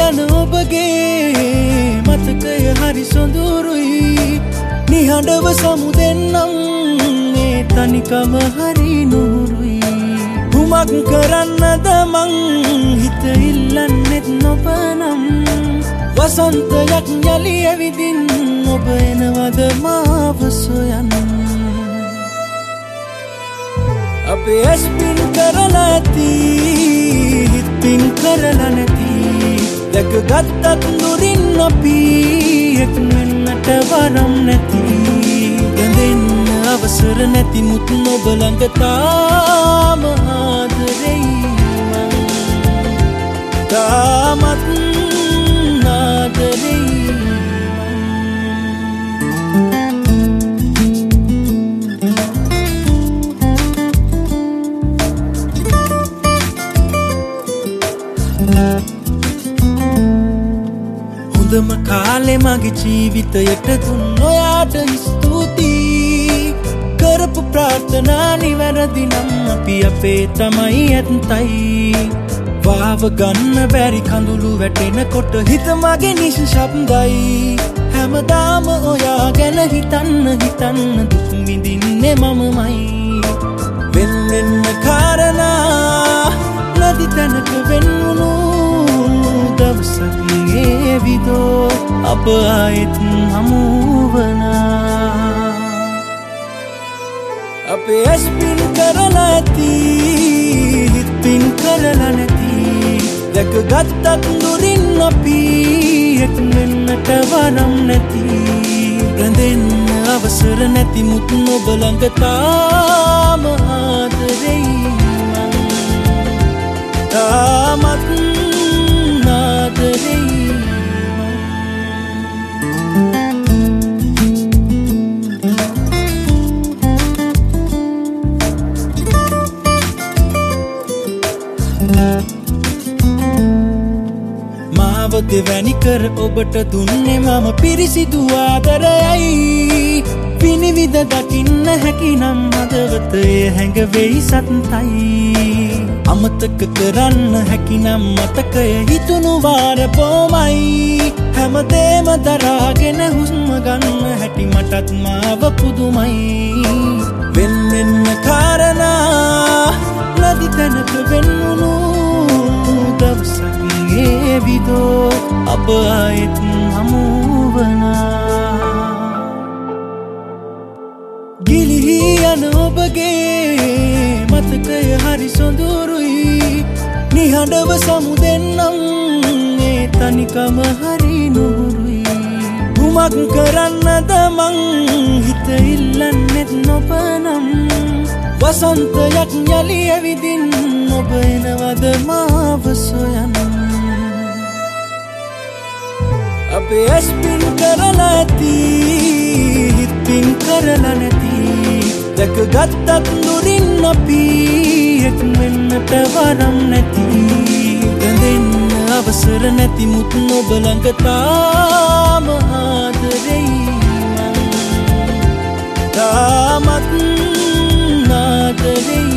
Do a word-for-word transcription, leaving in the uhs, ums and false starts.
යන ඔබගේ මතකය හරි සොඳුරුයි නිහඬව සමුදෙන්නම් මේ තනිකම හරි නුරුයි හුමක් කරන්නද මං හිත ඉල්ලන්නෙත් නොබනම් වසන්තයක් යලි ඇවිදින් ඔබ එනවද මාව සොයන්න අපේ ඇස් පින් කරලා ඇති හිත් පින් කරලා නැති දැකගත්තත් නුරින් අපි එක් වෙන්නට වරම් නැති ගැඳෙන්න අවසර නැති මුත් ඔබ ළඟ තාම ආදරෙයි මං තාමත් ආදරෙයි හොඳම කාලේ මගේ ජීවිතයට දුන්න ඔයාට ස්තුතියි කරපු ප්‍රාර්ථනා නිවැරදි නම් අපි අපේ තමයි ඇත්තයි වාව ගන්න බැරි කඳුළු වැටෙනකොට හිත මගේ නිශ්ශබ්දයි හැමදාම ඔයා ගැන හිතන්න හිතන්න දුක් විඳින්නේ මමමයි වෙන වෙන කාරණා නැති තැනක වෙන්නුණු දවසක ඒවිදෝ අප ආයෙත් හමුවනා අපේ ඇස් පින් කරලා ඇති හිත් පින් කරලා නැති දැකගත්තත් නුරින් අපි එක් වෙන්නට වරම් නැති රැඳෙන්න අවසර නැති මුත් ඔබ ළඟ තාම ආදරෙයි මං තාමත් ආදරෙයි මාව දෙවැනි කර ඔබට දුන්නේ මම පිරිසිදු ආදරයයි පිනිවිද දකින්න හැකිනම් හදවතේ හැඟවෙයි සත්‍යයි අමතක කරන්න හැකිනම් මතකය හිතුණු වාර බොමයි හැමදේම දරාගෙන හුස්ම ගන්න හැටි මටත් මාව පුදුමයි වෙන වෙන කාරණා නැති තැනක වෙන්නුණු දවසක ඒවිදෝ අප ආයෙත් හමුවනා ගිලිහි යන ඔබගේ මතකය හරි සොඳුරුයි නිහඬව සමුදෙන්නම් මේ තනිකම හරි නුරුයි හුමක් කරන්නද මං හිත ඉල්ලන්නෙත් නොබනම් වසන්තයක් යලි ඇවිදින් ඔබ එනවද මාව සොයන්න අපේ ඇස් පින් කරලා ඇති හිත් පින් කරලා නැති දැකගත්තත් නුරින් අපි එක් වෙන්නට වරම් නැති ගැඳෙන්න අවසර නැති මුත් ඔබ ළඟ තාම ආදරෙයි මං තාමත් ආදරෙයි